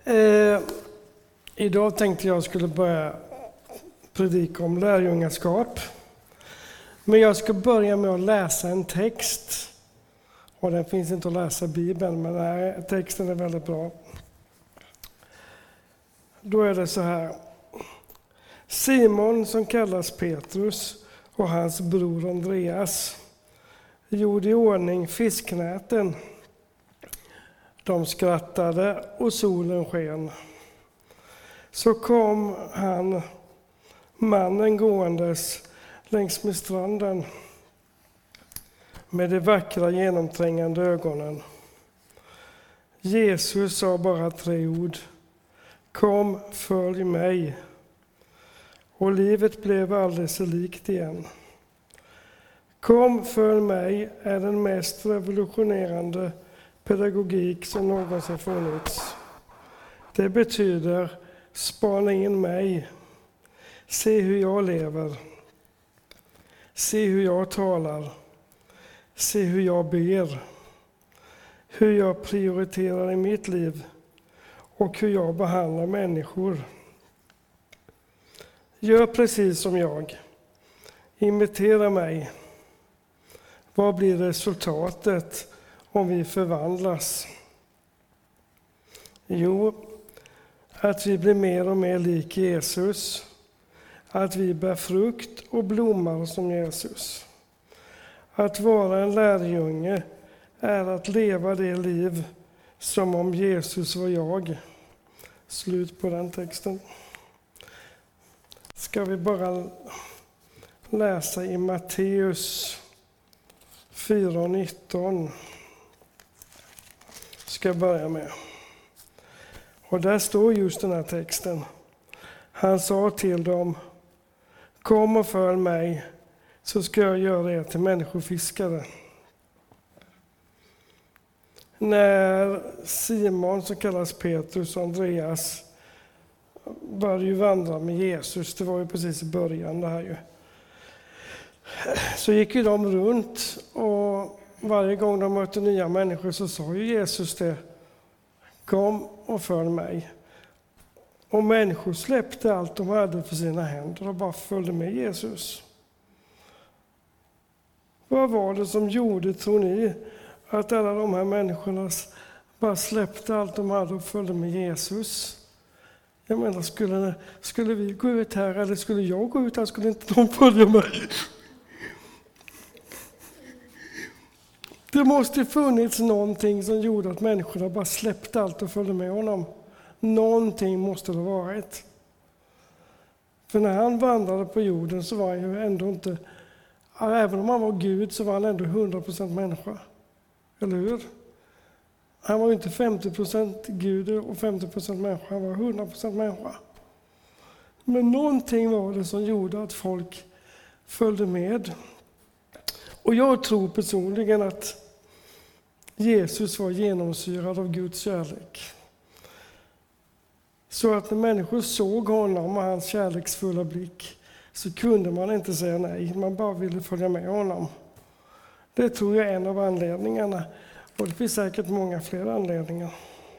Idag tänkte jag skulle börja predika om lärjungaskap. Men jag ska börja med att läsa en text. Och den finns inte att läsa i Bibeln, men den här texten är väldigt bra. Då är det så här. Simon, som kallas Petrus, och hans bror Andreas gjorde i ordning fisknäten. De skrattade och solen sken. Så kom mannen gåendes längs med stranden med de vackra genomträngande ögonen. Jesus sa bara 3 ord. Kom, följ mig. Och livet blev alldeles så likt igen. Kom, följ mig är den mest revolutionerande pedagogik som någonsin funnits. Det betyder spana in mig. Se hur jag lever. Se hur jag talar. Se hur jag ber. Hur jag prioriterar i mitt liv. Och hur jag behandlar människor. Gör precis som jag. Imitera mig. Vad blir resultatet om vi förvandlas? Jo, att vi blir mer och mer lik Jesus. Att vi bär frukt och blommar som Jesus. Att vara en lärjunge är att leva det liv som om Jesus var jag. Slut på den texten. Ska vi bara läsa i Matteus 4:19. Ska jag börja med. Och där står just den här texten. Han sa till dem. Kom och följ mig, så ska jag göra er till människofiskare. När Simon, som kallas Petrus, och Andreas började ju vandra med Jesus, det var ju precis i början det här ju. Så gick ju de runt, och varje gång de mötte nya människor så sa ju Jesus det. Kom och följ mig. Och människor släppte allt de hade för sina händer och bara följde med Jesus. Vad var det som gjorde, tror ni, att alla de här människorna bara släppte allt de hade och följde med Jesus? Jag menar, skulle vi gå ut här, eller skulle jag gå ut här, skulle inte de följa mig? Det måste funnits någonting som gjorde att människorna bara släppte allt och följde med honom. Någonting måste det ha varit. För när han vandrade på jorden så var han ju ändå inte, även om han var Gud, så var han ändå 100% människa. Eller hur? Han var ju inte 50% Gud och 50% människa, han var 100% människa. Men någonting var det som gjorde att folk följde med. Och jag tror personligen att Jesus var genomsyrad av Guds kärlek. Så att när människor såg honom och hans kärleksfulla blick så kunde man inte säga nej, man bara ville följa med honom. Det tror jag är en av anledningarna, och det finns säkert många fler anledningar.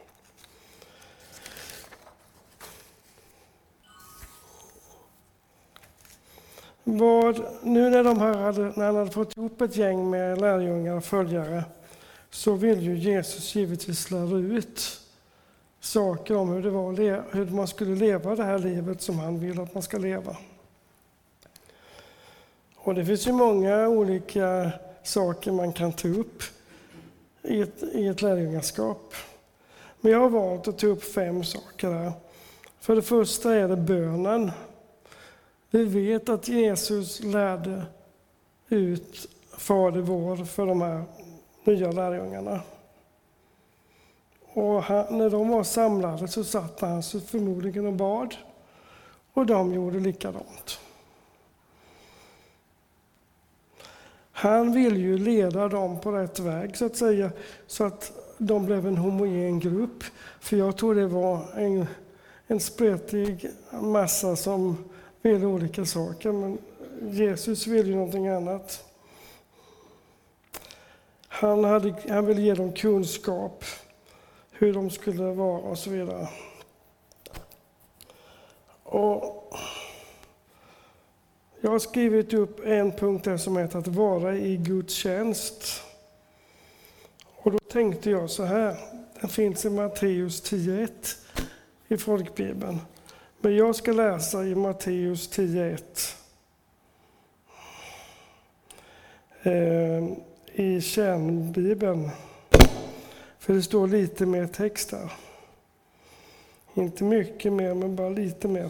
Nu när han hade fått ihop ett gäng med lärjungar och följare, så vill ju Jesus givetvis lära ut saker om hur man skulle leva det här livet som han vill att man ska leva. Och det finns ju många olika saker man kan ta upp i ett lärjungaskap. Men jag har valt att ta upp 5 saker här. För det första är det bönen. Vi vet att Jesus lärde ut Fader vår för de här nya lärjungarna. Och när de var samlade så satt han så förmodligen och bad. Och de gjorde likadant. Han vill ju leda dem på rätt väg så att säga. Så att de blev en homogen grupp. För jag tror det var en spretig massa som ville olika saker. Men Jesus vill ju någonting annat. Han ville ge dem kunskap. Hur de skulle vara och så vidare. Och jag har skrivit upp en punkt där som heter att vara i Guds tjänst. Och då tänkte jag så här, den finns i Matteus 10:1 i folkbibeln. Men jag ska läsa i Matteus 10:1 i kärnbibeln. För det står lite mer text där. Inte mycket mer, men bara lite mer.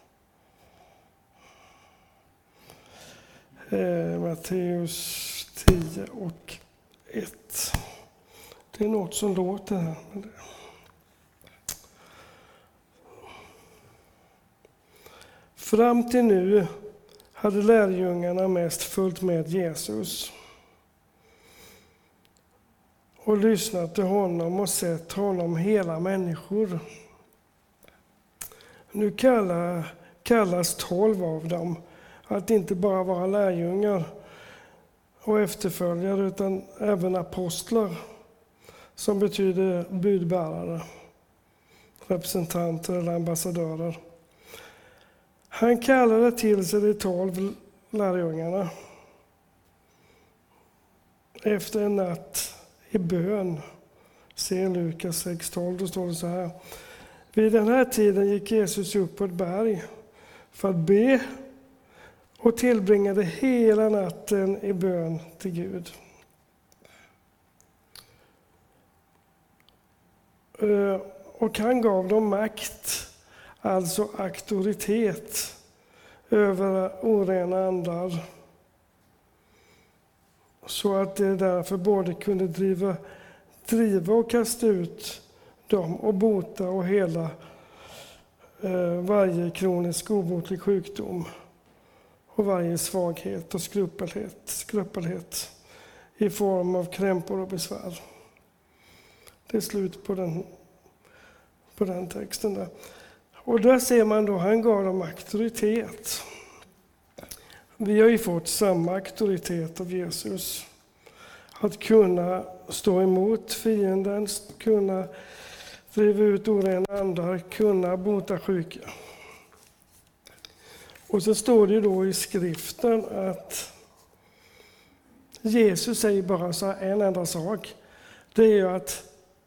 Matteus 10:1. Det är något som låter här. Fram till nu hade lärjungarna mest följt med Jesus och lyssnat till honom och sett honom hela människor. Nu kallas 12 av dem att inte bara vara lärjungar och efterföljare utan även apostlar, som betyder budbärare, representanter eller ambassadörer. Han kallade till sig de 12 lärjungarna efter en natt i bön. Se Lukas 6:12, då står det så här. Vid den här tiden gick Jesus upp på ett berg för att be och tillbringade hela natten i bön till Gud. Och han gav dem makt, alltså auktoritet, över orena andar. Så att det därför både kunde driva och kasta ut dem och bota och hela varje kronisk obotlig sjukdom och varje svaghet och skrupelhet i form av krämpor och besvär. Det är slut på den texten där. Och där ser man då, han gav dem auktoritet. Vi har ju fått samma auktoritet av Jesus. Att kunna stå emot fienden, kunna driva ut orena andar, kunna bota sjuka. Och så står det då i skriften att Jesus säger bara så en enda sak. Det är ju att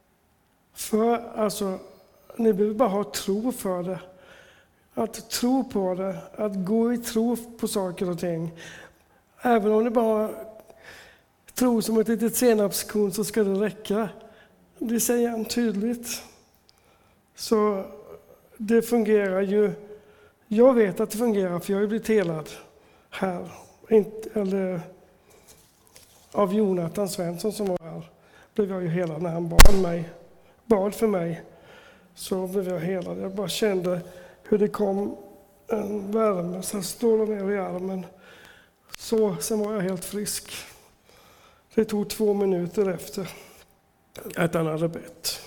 ni behöver bara ha tro för det. Att tro på det, att gå i tro på saker och ting. Även om ni bara tror som ett litet senapskorn så ska det räcka. Det säger han tydligt. Så det fungerar ju. Jag vet att det fungerar för jag har ju blivit helad här. Eller av Jonathan Svensson som var här. Blev jag ju helad när han bad för mig. Så blev jag helad. Jag bara kände hur det kom en värme. Så står det ner i armen. Så, sen var jag helt frisk. Det tog 2 minuter efter att han hade bett.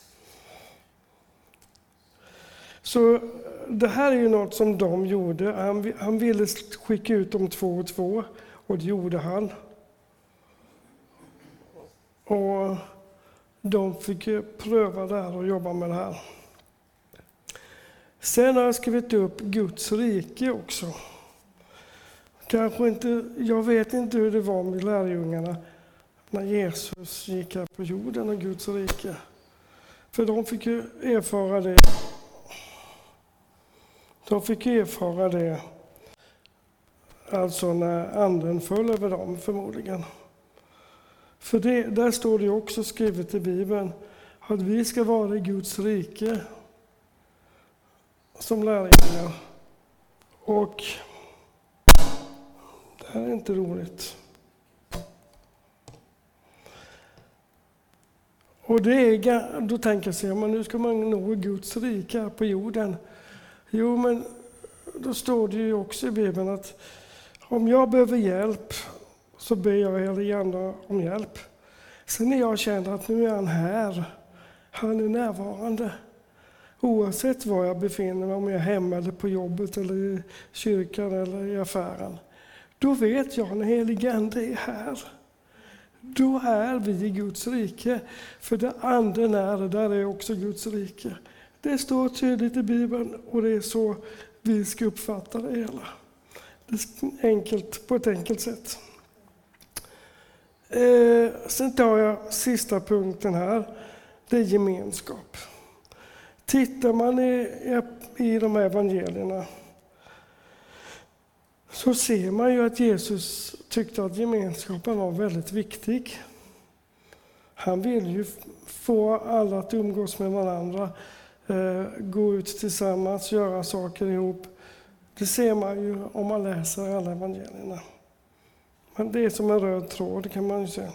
Så det här är ju något som de gjorde. Han ville skicka ut dem 2 och 2 och det gjorde han. Och de fick pröva det här och jobba med det här. Sen har jag skrivit upp Guds rike också. Jag vet inte hur det var med lärjungarna när Jesus gick här på jorden och Guds rike. För de fick ju erfara det. De fick erfara det alltså när anden föll över dem förmodligen. För där står det också skrivet i Bibeln att vi ska vara i Guds rike som lärjungar. Och det här är inte roligt. Och då tänker jag sig, men nu ska man nå Guds rike här på jorden. Jo, men då står det ju också i Bibeln att om jag behöver hjälp så ber jag helige Ande om hjälp. Sen när jag känner att nu är han här, han är närvarande. Oavsett var jag befinner mig, om jag är hemma eller på jobbet eller i kyrkan eller i affären. Då vet jag när helige Ande är här. Då är vi i Guds rike. För där anden är, där är också Guds rike. Det står tydligt i Bibeln och det är så vi ska uppfatta det hela. På ett enkelt sätt. Sen tar jag sista punkten här. Det är gemenskap. Tittar man i de här evangelierna så ser man ju att Jesus tyckte att gemenskapen var väldigt viktig. Han vill ju få alla att umgås med varandra, gå ut tillsammans, göra saker ihop. Det ser man ju om man läser alla evangelierna. Men det är som en röd tråd, kan man ju säga.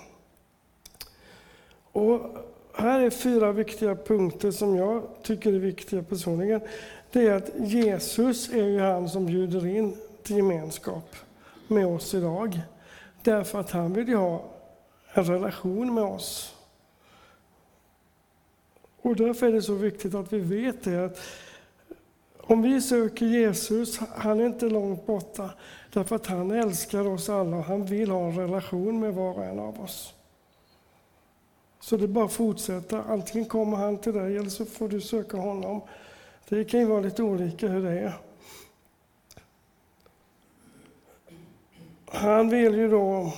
Och här är 4 viktiga punkter som jag tycker är viktiga personligen. Det är att Jesus är ju han som bjuder in till gemenskap med oss idag. Därför att han vill ju ha en relation med oss. Och därför är det så viktigt att vi vet det, att om vi söker Jesus, han är inte långt borta. Därför att han älskar oss alla och han vill ha en relation med var och en av oss. Så det är bara att fortsätta. Antingen kommer han till dig eller så får du söka honom. Det kan ju vara lite olika hur det är. Han vill ju då,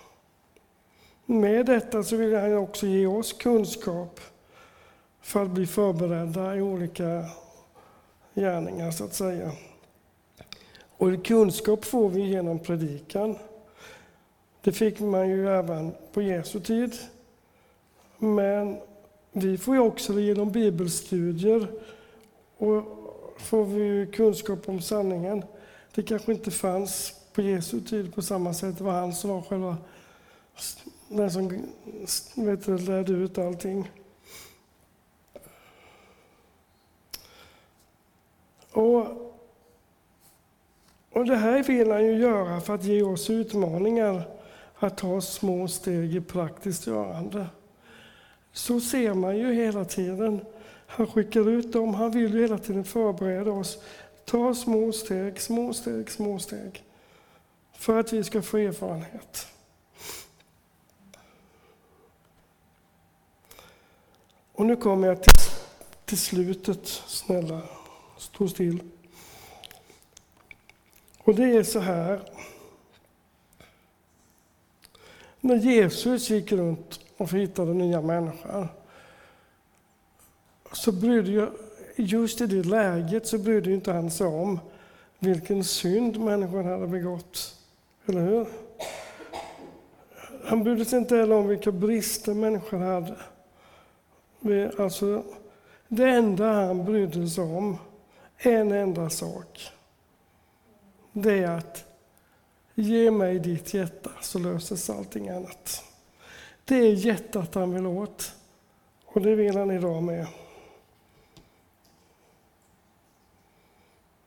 med detta så vill han också ge oss kunskap för att bli förberedda i olika gärningar så att säga. Och kunskap får vi genom predikan. Det fick man ju även på Jesu tid. Men vi får ju också det genom bibelstudier och får vi kunskap om sanningen. Det kanske inte fanns på Jesu tid på samma sätt. Det var han som var själva den som lärde ut allting. Och det här vill han ju göra för att ge oss utmaningar att ta små steg i praktiskt görande. Så ser man ju hela tiden. Han skickar ut dem, han vill ju hela tiden förbereda oss. Ta små steg, små steg, små steg. För att vi ska få erfarenhet. Och nu kommer jag till slutet, snälla, stå still. Och det är så här. När Jesus gick runt och hittade nya människor, så brydde jag, just i det läget så brydde inte han sig om vilken synd människan hade begått. Eller hur? Han brydde sig inte heller om vilka brister människan hade. Alltså, det enda han brydde sig om, en enda sak. Det är att ge mig ditt hjärta så löses allting annat. Det är hjärtat han vill åt. Och det vill han idag med.